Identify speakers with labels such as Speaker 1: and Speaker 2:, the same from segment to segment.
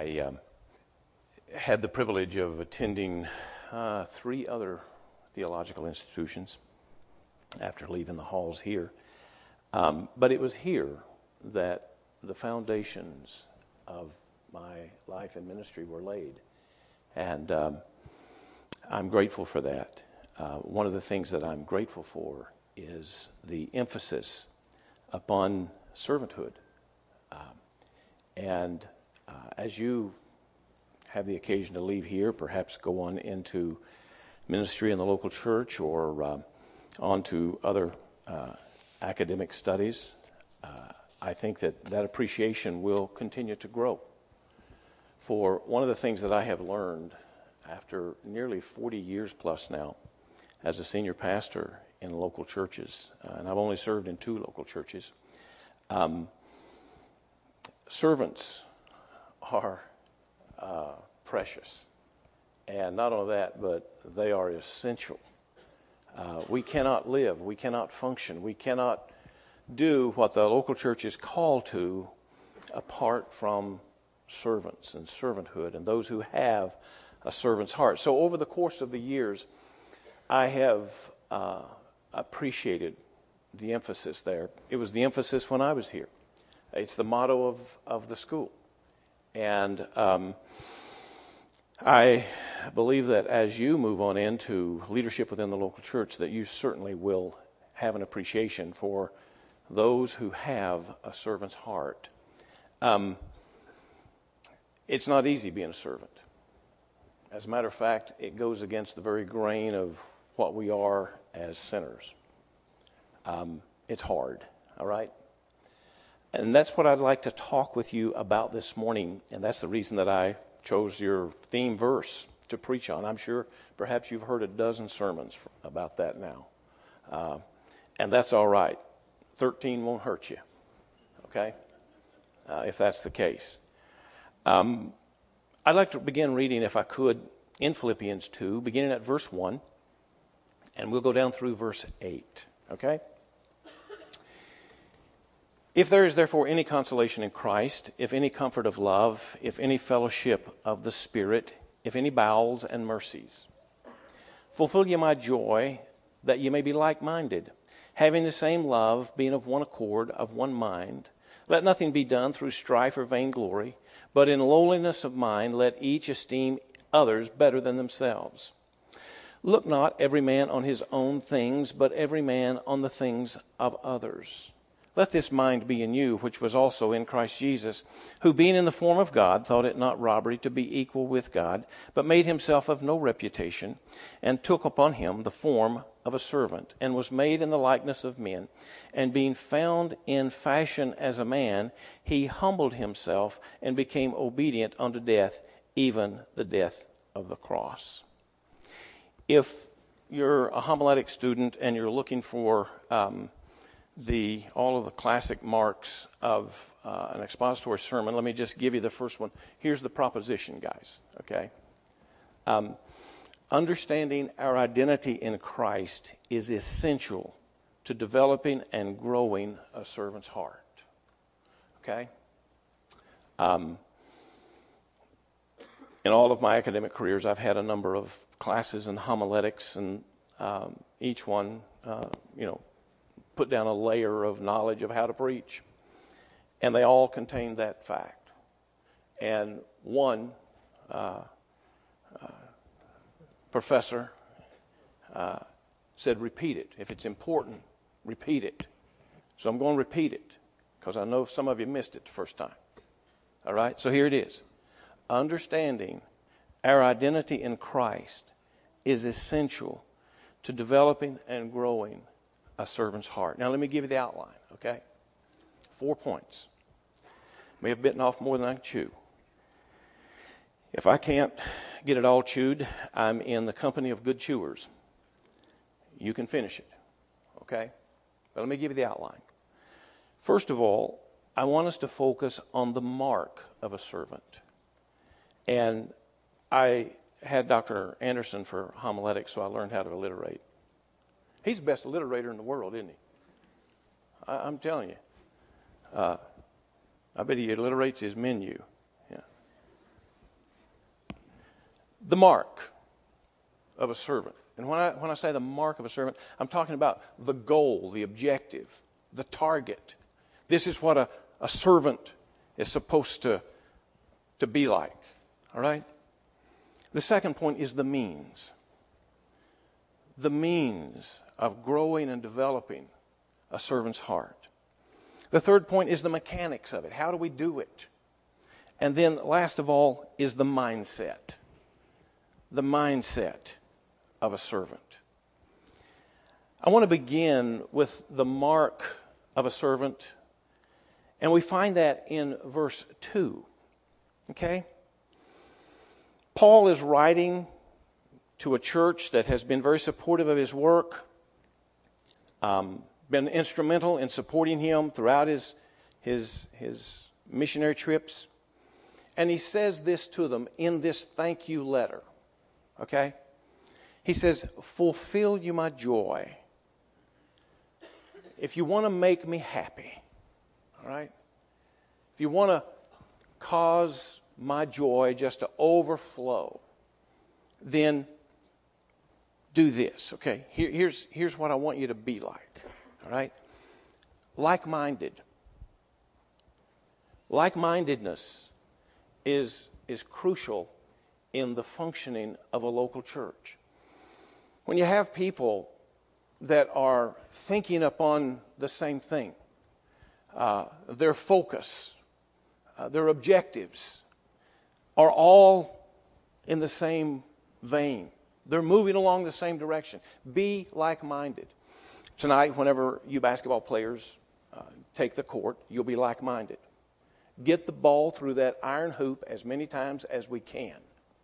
Speaker 1: I had the privilege of attending 3 other theological institutions after leaving the halls here. But it was here that the foundations of my life and ministry were laid. And I'm grateful for that. One of the things that I'm grateful for is the emphasis upon servanthood. And as you have the occasion to leave here, perhaps go on into ministry in the local church or on to other academic studies, I think that appreciation will continue to grow. For one of the things that I have learned after nearly 40 years plus now as a senior pastor in local churches, and I've only served in 2 local churches, servants are precious. And not only that, but they are essential. We cannot live, we cannot function, we cannot do what the local church is called to apart from servants and servanthood and those who have a servant's heart. So over the course of the years, I have appreciated the emphasis there. It was the emphasis when I was here. It's the motto of the school. And I believe that as you move on into leadership within the local church, that you certainly will have an appreciation for those who have a servant's heart. It's not easy being a servant. As a matter of fact, it goes against the very grain of what we are as sinners. It's hard, all right? And that's what I'd like to talk with you about this morning, and that's the reason that I chose your theme verse to preach on. I'm sure perhaps you've heard a dozen sermons about that now. And that's all right. 13 won't hurt you, okay, if that's the case. I'd like to begin reading, if I could, in Philippians 2, beginning at verse 1, and we'll go down through verse 8, okay? If there is therefore any consolation in Christ, if any comfort of love, if any fellowship of the Spirit, if any bowels and mercies, fulfill ye my joy, that ye may be like-minded, having the same love, being of one accord, of one mind. Let nothing be done through strife or vainglory, but in lowliness of mind let each esteem others better than themselves. Look not every man on his own things, but every man on the things of others. Let this mind be in you, which was also in Christ Jesus, who being in the form of God, thought it not robbery to be equal with God, but made himself of no reputation, and took upon him the form of a servant, and was made in the likeness of men. And being found in fashion as a man, he humbled himself and became obedient unto death, even the death of the cross. If you're a homiletic student and you're looking for all of the classic marks of an expository sermon, let me just give you the first one. Here's the proposition, guys, okay? Understanding our identity in Christ is essential to developing and growing a servant's heart, okay? In all of my academic careers, I've had a number of classes in homiletics, and each one, put down a layer of knowledge of how to preach. And they all contain that fact. And one professor said, repeat it. If it's important, repeat it. So I'm going to repeat it, because I know some of you missed it the first time. All right? So here it is. Understanding our identity in Christ is essential to developing and growing a servant's heart. Now let me give you the outline, okay? 4 points. May have bitten off more than I can chew. If I can't get it all chewed, I'm in the company of good chewers. You can finish it, okay? But let me give you the outline. First of all, I want us to focus on the mark of a servant. And I had Dr. Anderson for homiletics, so I learned how to alliterate. He's the best alliterator in the world, isn't he? I'm telling you. I bet he alliterates his menu. Yeah. the mark of a servant. And when I say the mark of a servant, I'm talking about the goal, the objective, the target. This is what a servant is supposed to be like. All right? The second point is the means. The means of growing and developing a servant's heart. The third point is the mechanics of it. How do we do it? And then last of all is the mindset. The mindset of a servant. I want to begin with the mark of a servant, and we find that in verse 2. Okay? Paul is writing to a church that has been very supportive of his work, been instrumental in supporting him throughout his missionary trips. And he says this to them in this thank you letter. Okay? He says, fulfill you my joy. If you want to make me happy, all right? If you want to cause my joy just to overflow, then do this, okay? Here's what I want you to be like, all right? Like-minded. Like-mindedness is crucial in the functioning of a local church. When you have people that are thinking upon the same thing, their focus, their objectives are all in the same vein. They're moving along the same direction. Be like-minded. Tonight, whenever you basketball players take the court, you'll be like-minded. Get the ball through that iron hoop as many times as we can.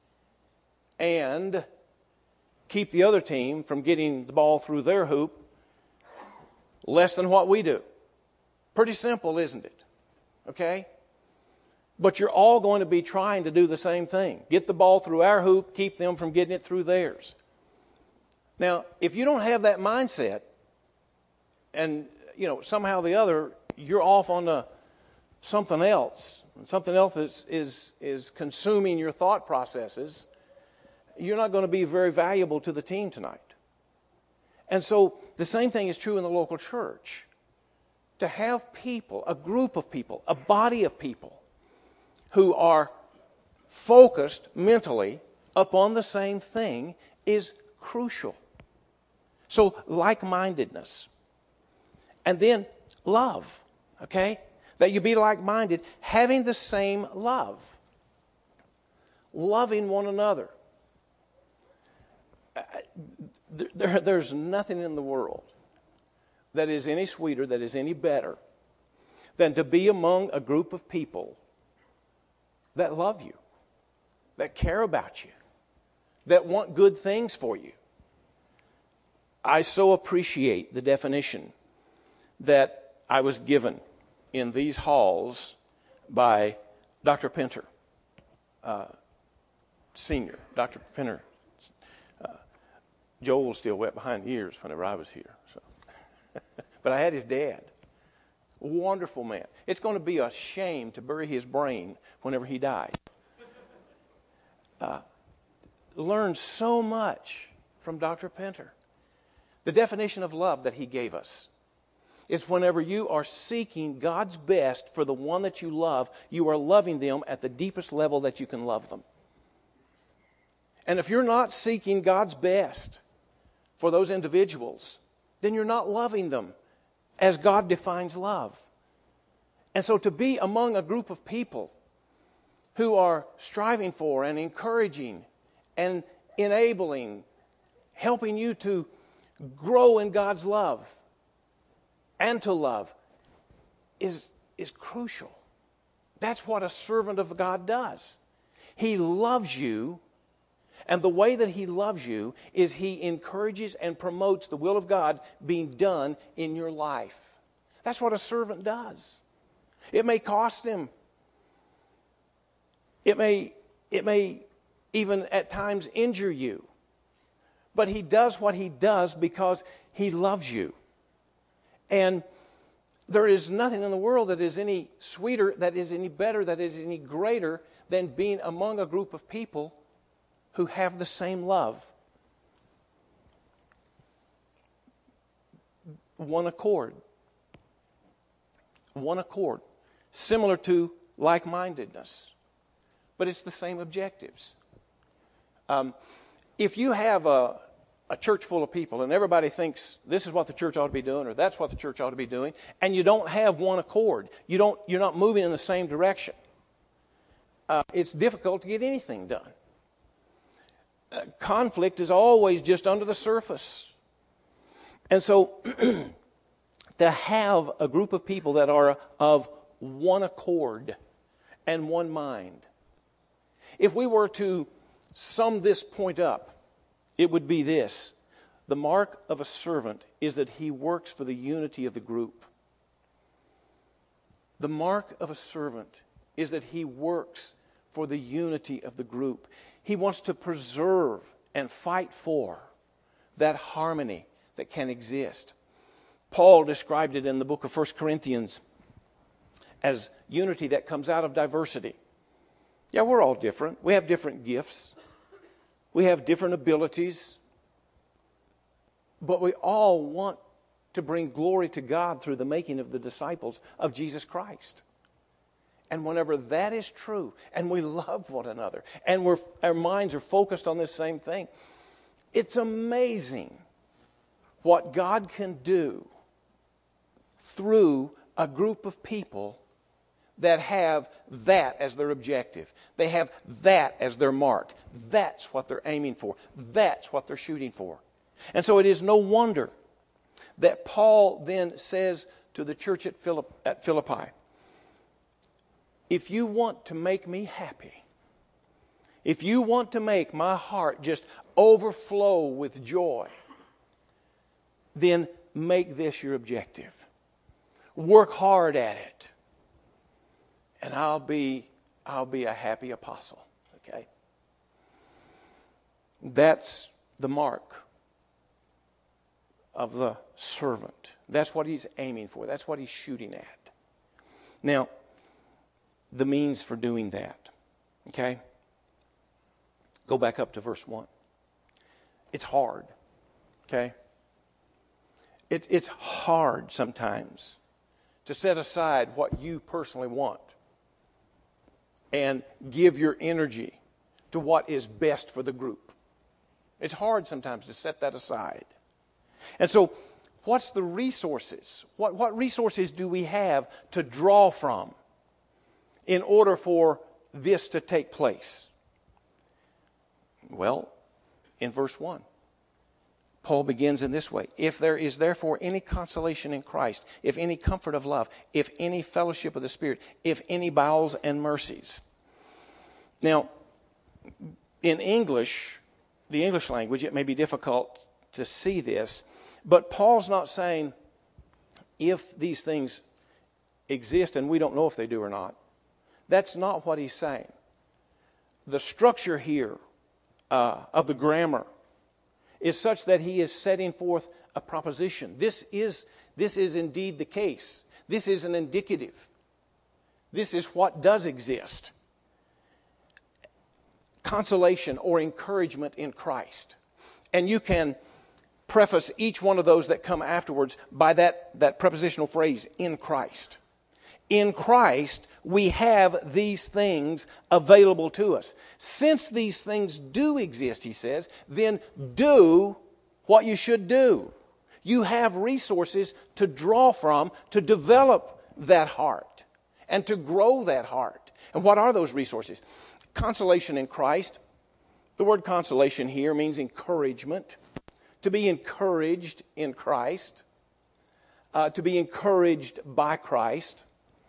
Speaker 1: And keep the other team from getting the ball through their hoop less than what we do. Pretty simple, isn't it? Okay? But you're all going to be trying to do the same thing. Get the ball through our hoop, keep them from getting it through theirs. Now, if you don't have that mindset, and somehow or the other, you're off on something else is consuming your thought processes, you're not going to be very valuable to the team tonight. And so the same thing is true in the local church. To have people, a group of people, a body of people who are focused mentally upon the same thing is crucial. So like-mindedness. And then love, okay? That you be like-minded, having the same love. Loving one another. There's nothing in the world that is any sweeter, that is any better than to be among a group of people that love you, that care about you, that want good things for you. I so appreciate the definition that I was given in these halls by Dr. Pinter, Senior. Dr. Pinter. Joel was still wet behind the ears whenever I was here. So. But I had his dad. Wonderful man. It's going to be a shame to bury his brain whenever he died. Learned so much from Dr. Pinter. The definition of love that he gave us is whenever you are seeking God's best for the one that you love, you are loving them at the deepest level that you can love them. And if you're not seeking God's best for those individuals, then you're not loving them as God defines love. And so to be among a group of people who are striving for and encouraging and enabling, helping you to grow in God's love and to love is crucial. That's what a servant of God does. He loves you. And the way that he loves you is he encourages and promotes the will of God being done in your life. That's what a servant does. It may cost him. It may even at times injure you. But he does what he does because he loves you. And there is nothing in the world that is any sweeter, that is any better, that is any greater than being among a group of people who have the same love. One accord. One accord. Similar to like-mindedness. But it's the same objectives. If you have a church full of people and everybody thinks this is what the church ought to be doing or that's what the church ought to be doing, and you don't have one accord, you're not moving in the same direction, it's difficult to get anything done. Conflict is always just under the surface. And so to have a group of people that are of one accord and one mind. If we were to sum this point up, it would be this: the mark of a servant is that he works for the unity of the group. The mark of a servant is that he works for the unity of the group. He wants to preserve and fight for that harmony that can exist. Paul described it in the book of 1 Corinthians as unity that comes out of diversity. Yeah, we're all different. We have different gifts. We have different abilities. But we all want to bring glory to God through the making of the disciples of Jesus Christ. And whenever that is true, and we love one another, and our minds are focused on this same thing, it's amazing what God can do through a group of people that have that as their objective. They have that as their mark. That's what they're aiming for. That's what they're shooting for. And so it is no wonder that Paul then says to the church at Philippi, if you want to make me happy, if you want to make my heart just overflow with joy, then make this your objective. Work hard at it. And I'll be a happy apostle. Okay? That's the mark of the servant. That's what he's aiming for. That's what he's shooting at. Now, the means for doing that. Okay? Go back up to verse 1. It's hard. Okay? It's hard sometimes to set aside what you personally want and give your energy to what is best for the group. It's hard sometimes to set that aside. And so, what's the resources? What resources do we have to draw from in order for this to take place? Well, in verse 1, Paul begins in this way: if there is therefore any consolation in Christ, if any comfort of love, if any fellowship of the Spirit, if any bowels and mercies. Now, in English, the English language, it may be difficult to see this, but Paul's not saying if these things exist and we don't know if they do or not. That's not what he's saying. The structure here of the grammar is such that he is setting forth a proposition. This is indeed the case. This is an indicative. This is what does exist. Consolation or encouragement in Christ. And you can preface each one of those that come afterwards by that prepositional phrase, in Christ. In Christ, we have these things available to us. Since these things do exist, he says, then do what you should do. You have resources to draw from to develop that heart and to grow that heart. And what are those resources? Consolation in Christ. The word consolation here means encouragement. To be encouraged in Christ. To be encouraged by Christ.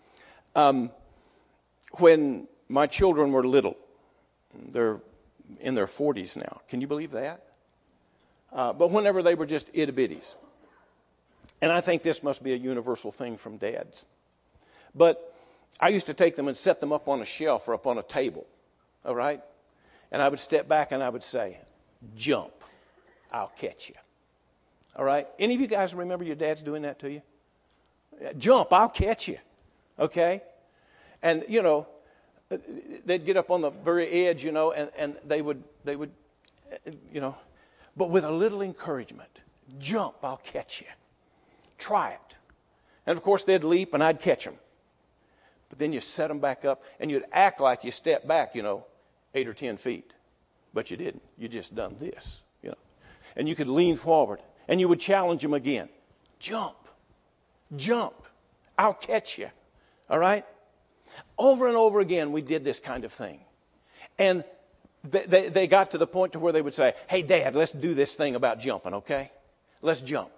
Speaker 1: When my children were little, they're in their 40s now. Can you believe that? But whenever they were just itty-bitties. And I think this must be a universal thing from dads. But I used to take them and set them up on a shelf or up on a table. All right? And I would step back and I would say, jump, I'll catch you. All right? Any of you guys remember your dads doing that to you? Jump, I'll catch you. Okay? And, they'd get up on the very edge, and they would, but with a little encouragement. Jump, I'll catch you. Try it. And of course, they'd leap and I'd catch them. But then you set them back up and you'd act like you stepped back, 8 or 10 feet. But you didn't. You just done this, And you could lean forward and you would challenge them again. Jump. I'll catch you. All right? Over and over again, we did this kind of thing. And they got to the point to where they would say, hey, Dad, let's do this thing about jumping, okay? Let's jump.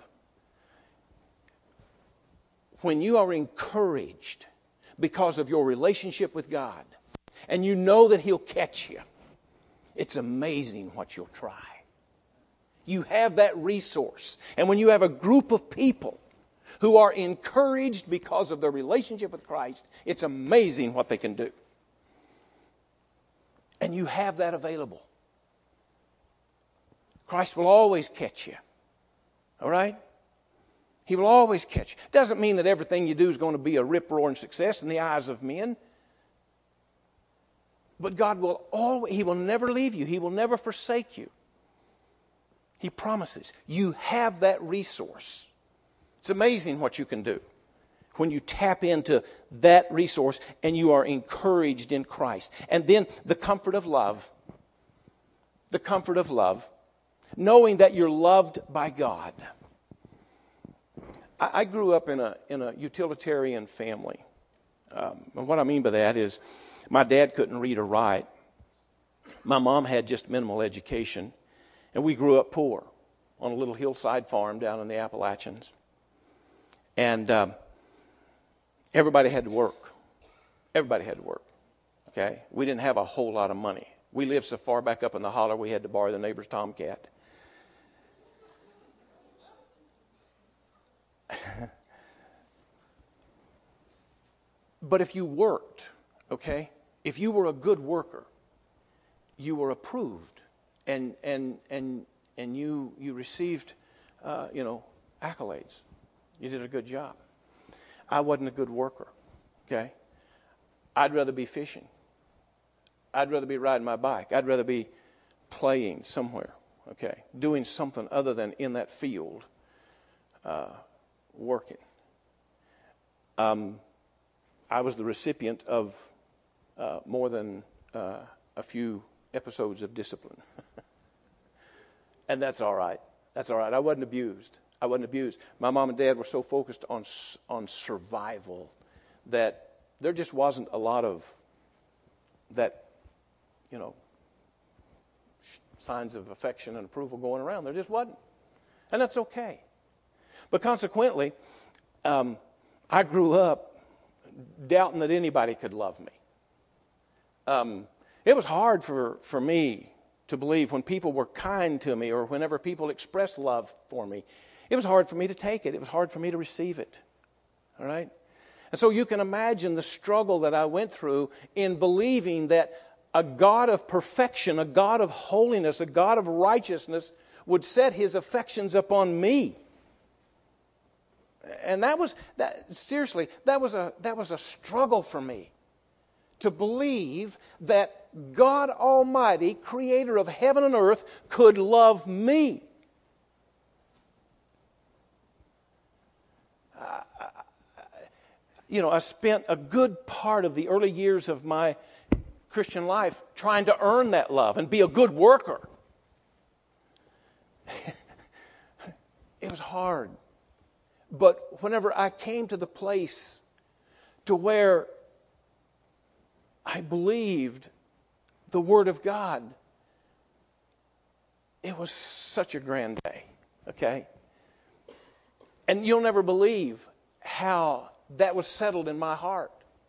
Speaker 1: When you are encouraged because of your relationship with God, and you know that He'll catch you, it's amazing what you'll try. You have that resource. And when you have a group of people who are encouraged because of their relationship with Christ, it's amazing what they can do. And you have that available. Christ will always catch you. All right? He will always catch you. Doesn't mean that everything you do is going to be a rip-roaring success in the eyes of men. But God will always, He will never leave you. He will never forsake you. He promises. You have that resource. It's amazing what you can do when you tap into that resource and you are encouraged in Christ. And then the comfort of love. The comfort of love. Knowing that you're loved by God. I grew up in a utilitarian family. And what I mean by that is my dad couldn't read or write. My mom had just minimal education. And we grew up poor on a little hillside farm down in the Appalachians. And everybody had to work. Everybody had to work. Okay? We didn't have a whole lot of money. We lived so far back up in the holler we had to borrow the neighbor's tomcat. But if you worked, okay, if you were a good worker, you were approved, and you received, accolades. You did a good job. I wasn't a good worker, okay. I'd rather be fishing. I'd rather be riding my bike. I'd rather be playing somewhere, okay, doing something other than in that field, working. I was the recipient of more than a few episodes of discipline. And that's all right. That's all right. I wasn't abused. My mom and dad were so focused on survival that there just wasn't a lot of that, signs of affection and approval going around. There just wasn't. And that's okay. But consequently, I grew up doubting that anybody could love me. It was hard for me to believe when people were kind to me or whenever people expressed love for me. It was hard for me to take it. It was hard for me to receive it. All right? And so you can imagine the struggle that I went through in believing that a God of perfection, a God of holiness, a God of righteousness would set His affections upon me. And that was a struggle for me to believe that God Almighty, creator of heaven and earth, could love me. I spent a good part of the early years of my Christian life trying to earn that love and be a good worker. It was hard. But whenever I came to the place to where I believed the Word of God, it was such a grand day, okay? And you'll never believe how that was settled in my heart.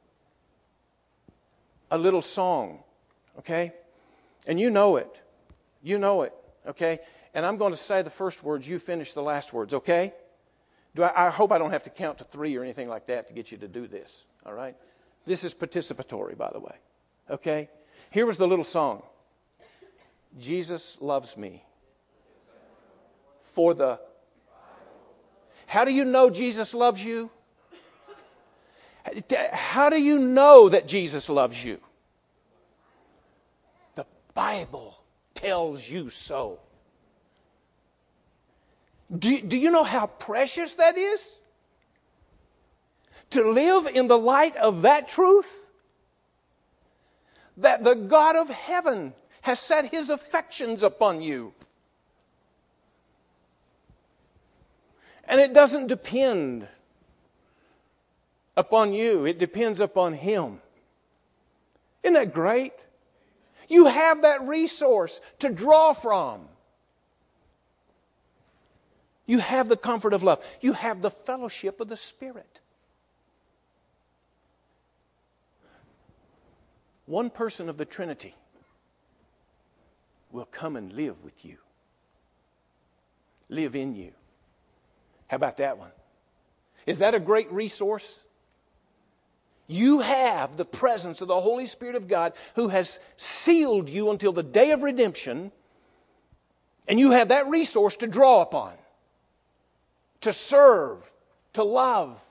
Speaker 1: A little song, okay? And you know it, okay? And I'm going to say the first words, you finish the last words, okay? I hope I don't have to count to 3 or anything like that to get you to do this, all right? This is participatory, by the way, okay? Here was the little song. Jesus loves me. How do you know Jesus loves you? How do you know that Jesus loves you? Bible tells you so. Do you know how precious that is? To live in the light of that truth? That the God of heaven has set His affections upon you. And it doesn't depend upon you. It depends upon Him. Isn't that great? You have that resource to draw from. You have the comfort of love. You have the fellowship of the Spirit. One person of the Trinity will come and live with you. Live in you. How about that one? Is that a great resource? You have the presence of the Holy Spirit of God who has sealed you until the day of redemption, and you have that resource to draw upon, to serve, to love,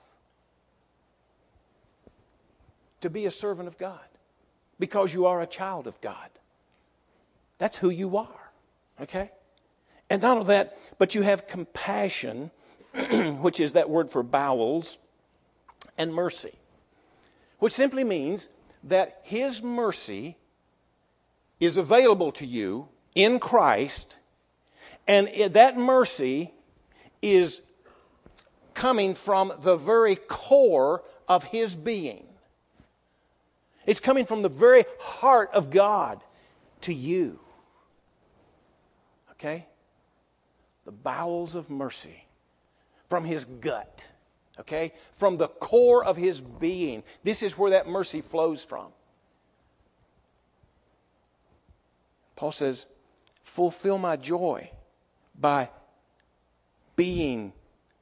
Speaker 1: to be a servant of God, because you are a child of God. That's who you are, okay? And not only that, but you have compassion, which is that word for bowels, and mercy, which simply means that His mercy is available to you in Christ, and that mercy is coming from the very core of His being. It's coming from the very heart of God to you. Okay? The bowels of mercy from His gut. Okay? From the core of His being. This is where that mercy flows from. Paul says, fulfill my joy by being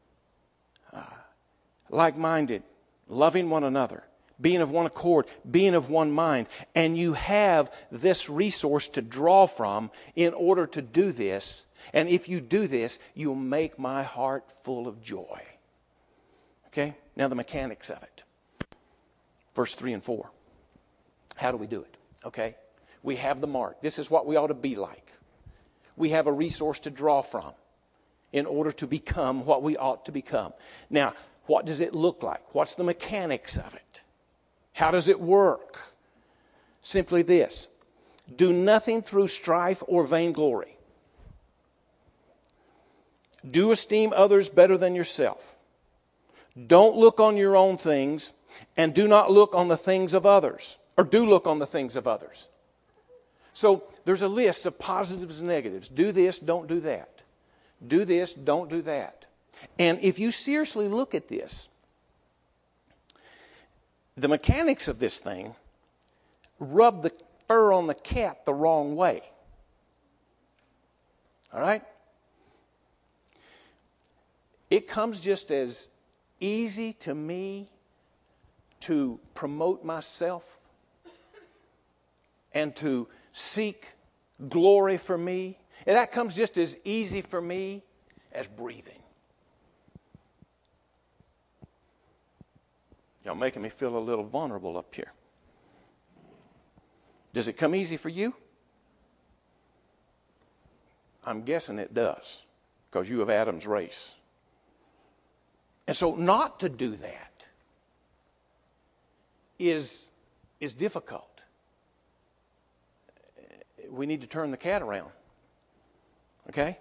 Speaker 1: like-minded, loving one another, being of one accord, being of one mind. And you have this resource to draw from in order to do this. And if you do this, you'll make my heart full of joy. Okay? Now the mechanics of it. Verse 3 and 4. How do we do it? Okay? We have the mark. This is what we ought to be like. We have a resource to draw from in order to become what we ought to become. Now, what does it look like? What's the mechanics of it? How does it work? Simply this. Do nothing through strife or vainglory. Do esteem others better than yourself. Don't look on your own things, and do not look on the things of others. Or do look on the things of others. So there's a list of positives and negatives. Do this, don't do that. Do this, don't do that. And if you seriously look at this, the mechanics of this thing rub the fur on the cat the wrong way. All right? It comes just as easy to me to promote myself and to seek glory for me. And that comes just as easy for me as breathing. Y'all making me feel a little vulnerable up here. Does it come easy for you? I'm guessing it does, because you have Adam's race. And so not to do that is difficult. We need to turn the cat around. Okay?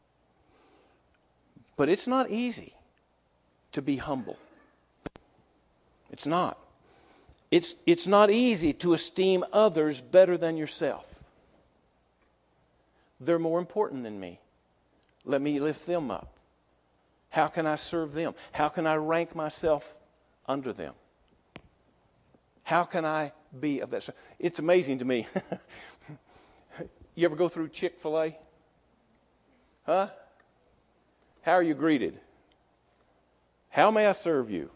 Speaker 1: But it's not easy to be humble. It's not. It's not easy to esteem others better than yourself. They're more important than me. Let me lift them up. How can I serve them? How can I rank myself under them? How can I be of that? It's amazing to me. You ever go through Chick-fil-A? Huh? How are you greeted? How may I serve you?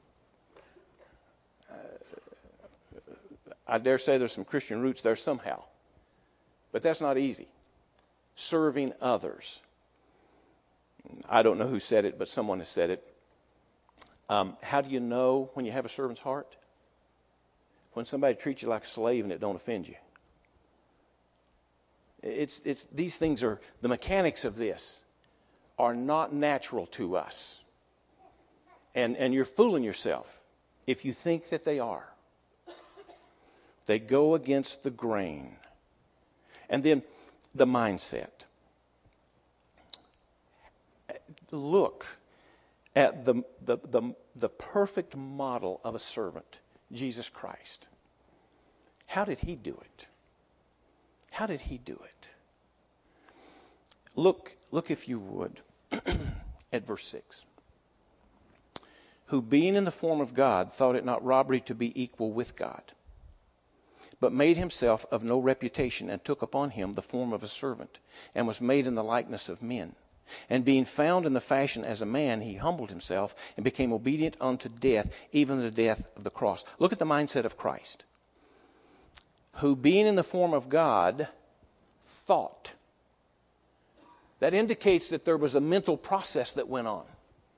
Speaker 1: I dare say there's some Christian roots there somehow. But that's not easy. Serving others. I don't know who said it, but someone has said it. How do you know when you have a servant's heart? When somebody treats you like a slave and it don't offend you. These things are, the mechanics of this are not natural to us. And you're fooling yourself if you think that they are. They go against the grain. And then the mindset. Look at the perfect model of a servant, Jesus Christ. How did he do it? How did he do it? Look if you would, at verse 6. Who being in the form of God thought it not robbery to be equal with God, but made himself of no reputation, and took upon him the form of a servant, and was made in the likeness of men. And being found in the fashion as a man, he humbled himself and became obedient unto death, even the death of the cross. Look at the mindset of Christ. Who being in the form of God thought. That indicates that there was a mental process that went on.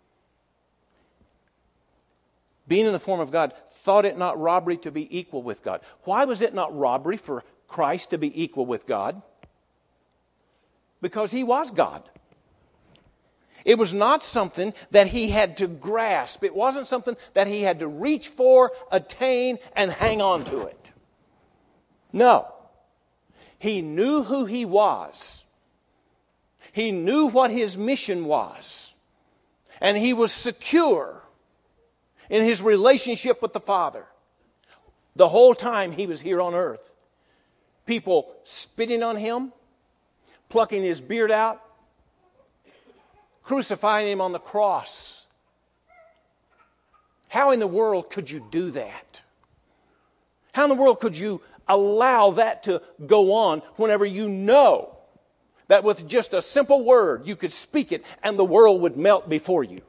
Speaker 1: Being in the form of God, thought it not robbery to be equal with God. Why was it not robbery for Christ to be equal with God? Because he was God. It was not something that he had to grasp. It wasn't something that he had to reach for, attain, and hang on to it. No. He knew who he was. He knew what his mission was. And he was secure in his relationship with the Father. The whole time he was here on earth. People spitting on him, plucking his beard out, crucifying him on the cross. How in the world could you do that? How in the world could you allow that to go on whenever you know that with just a simple word you could speak it and the world would melt before you?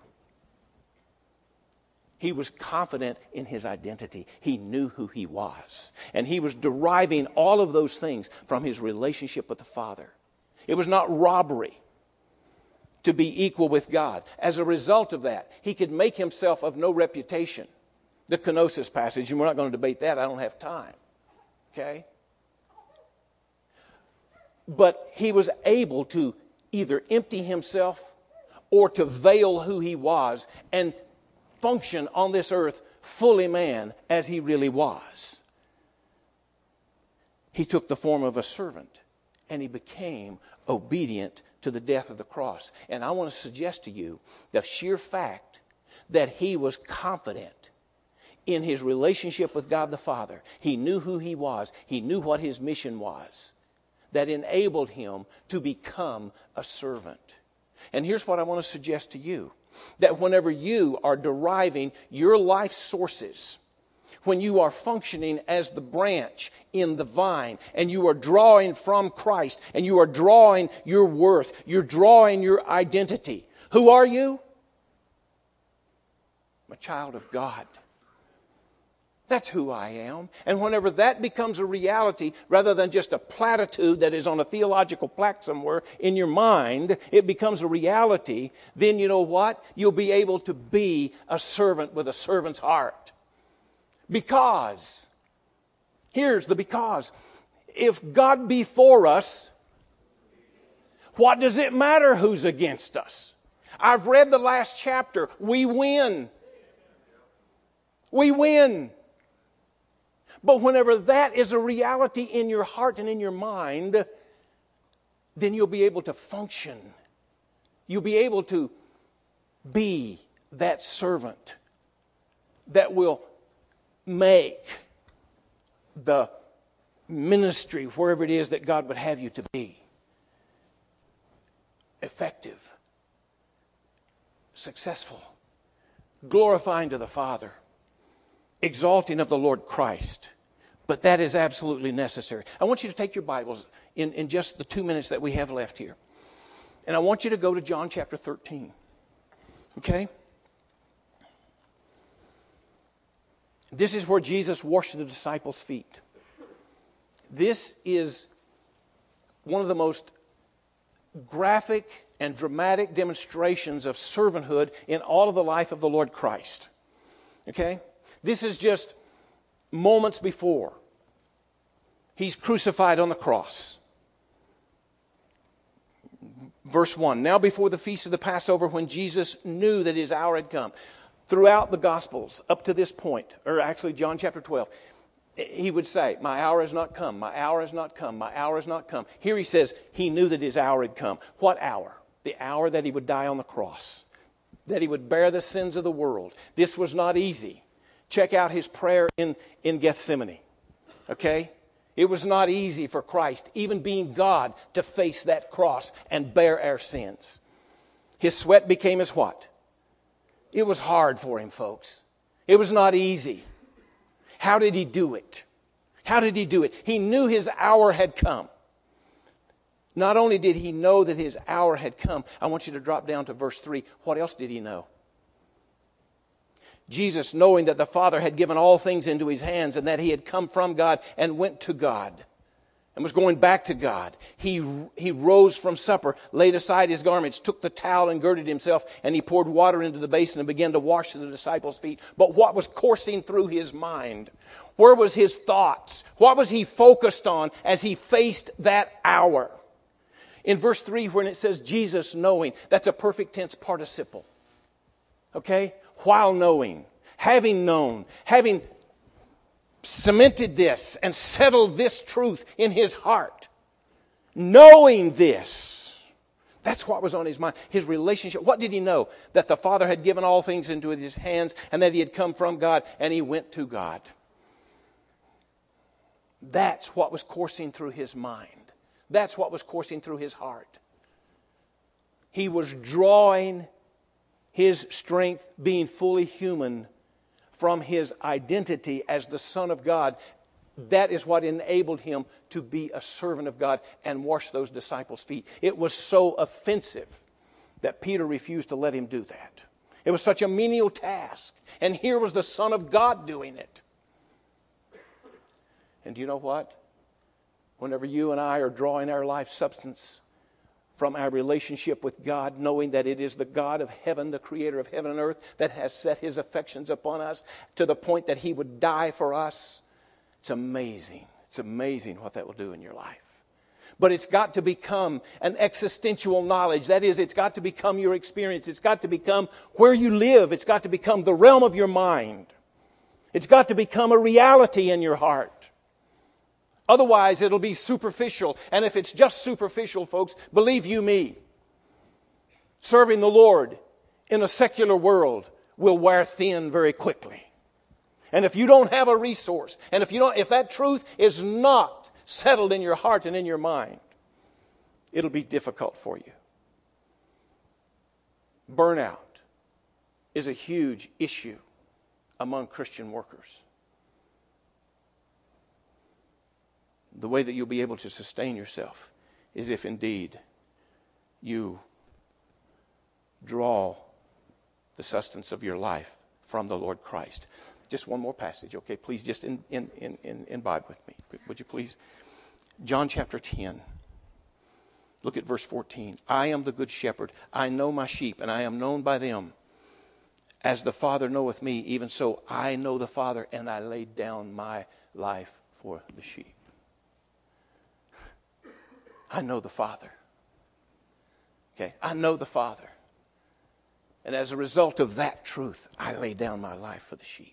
Speaker 1: He was confident in his identity. He knew who he was. And he was deriving all of those things from his relationship with the Father. It was not robbery to be equal with God. As a result of that, he could make himself of no reputation. The kenosis passage, and we're not going to debate that. I don't have time. Okay? But he was able to either empty himself or to veil who he was and function on this earth fully man as he really was. He took the form of a servant and he became obedient to the death of the cross. And I want to suggest to you the sheer fact that he was confident in his relationship with God the Father. He knew who he was. He knew what his mission was. That enabled him to become a servant. And here's what I want to suggest to you. That whenever you are deriving your life sources, when you are functioning as the branch in the vine, and you are drawing from Christ, and you are drawing your worth, you're drawing your identity. Who are you? I'm a child of God. That's who I am. And whenever that becomes a reality, rather than just a platitude that is on a theological plaque somewhere in your mind, it becomes a reality, then you know what? You'll be able to be a servant with a servant's heart. Because, here's the because. If God be for us, what does it matter who's against us? I've read the last chapter. We win. We win. But whenever that is a reality in your heart and in your mind, then you'll be able to function. You'll be able to be that servant that will make the ministry, wherever it is that God would have you to be, effective, successful, glorifying to the Father, exalting of the Lord Christ. But that is absolutely necessary. I want you to take your Bibles in just the 2 minutes that we have left here. And I want you to go to John chapter 13. Okay? This is where Jesus washed the disciples' feet. This is one of the most graphic and dramatic demonstrations of servanthood in all of the life of the Lord Christ. Okay? This is just moments before He's crucified on the cross. Verse 1, now before the feast of the Passover, when Jesus knew that his hour had come. Throughout the Gospels, up to this point, or actually John chapter 12, he would say, my hour has not come, my hour has not come, my hour has not come. Here he says he knew that his hour had come. What hour? The hour that he would die on the cross, that he would bear the sins of the world. This was not easy. Check out his prayer in Gethsemane. Okay? It was not easy for Christ, even being God, to face that cross and bear our sins. His sweat became as what? It was hard for him, folks. It was not easy. How did he do it? How did he do it? He knew his hour had come. Not only did he know that his hour had come, I want you to drop down to verse 3. What else did he know? Jesus, knowing that the Father had given all things into his hands and that he had come from God and went to God and was going back to God, he rose from supper, laid aside his garments, took the towel and girded himself, and he poured water into the basin and began to wash the disciples' feet. But what was coursing through his mind? Where was his thoughts? What was he focused on as he faced that hour? In verse 3, when it says Jesus knowing, that's a perfect tense participle. Okay? While knowing, having known, having cemented this and settled this truth in his heart, knowing this, that's what was on his mind. His relationship. What did he know? That the Father had given all things into his hands and that he had come from God and he went to God. That's what was coursing through his mind. That's what was coursing through his heart. He was drawing his strength, being fully human, from his identity as the Son of God. That is what enabled him to be a servant of God and wash those disciples' feet. It was so offensive that Peter refused to let him do that. It was such a menial task. And here was the Son of God doing it. And do you know what? Whenever you and I are drawing our life substance from our relationship with God, knowing that it is the God of heaven, the creator of heaven and earth, that has set his affections upon us to the point that he would die for us, it's amazing. It's amazing what that will do in your life. But it's got to become an existential knowledge. That is, it's got to become your experience. It's got to become where you live. It's got to become the realm of your mind. It's got to become a reality in your heart. Otherwise, it'll be superficial. And if it's just superficial, folks, believe you me, serving the Lord in a secular world will wear thin very quickly. And if you don't have a resource, and if that truth is not settled in your heart and in your mind, it'll be difficult for you. Burnout is a huge issue among Christian workers. The way that you'll be able to sustain yourself is if indeed you draw the sustenance of your life from the Lord Christ. Just one more passage, okay? Please just imbibe with me. Would you please? John chapter 10. Look at verse 14. I am the good shepherd. I know my sheep, and I am known by them. As the Father knoweth me, even so I know the Father, and I lay down my life for the sheep. I know the Father. Okay, I know the Father. And as a result of that truth, I lay down my life for the sheep.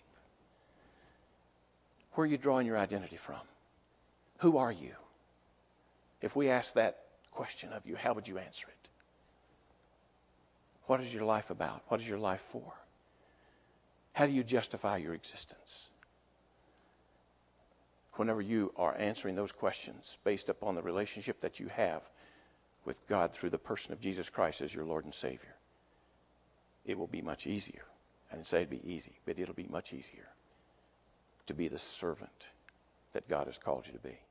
Speaker 1: Where are you drawing your identity from? Who are you? If we ask that question of you, how would you answer it? What is your life about? What is your life for? How do you justify your existence? Whenever you are answering those questions based upon the relationship that you have with God through the person of Jesus Christ as your Lord and Savior, it will be much easier. I didn't say it'd be easy, but it'll be much easier to be the servant that God has called you to be.